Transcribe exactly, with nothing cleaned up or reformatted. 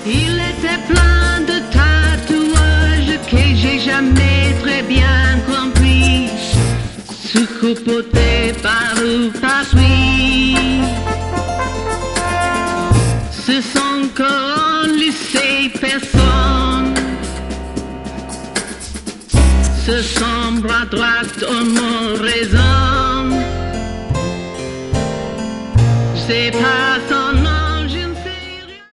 Il était plein de tatouages que j'ai jamais très bien compris, sous-copoté par ou par lui. Ce sont connus ces personnes, ce sombre à droite au mon raison. C'est pas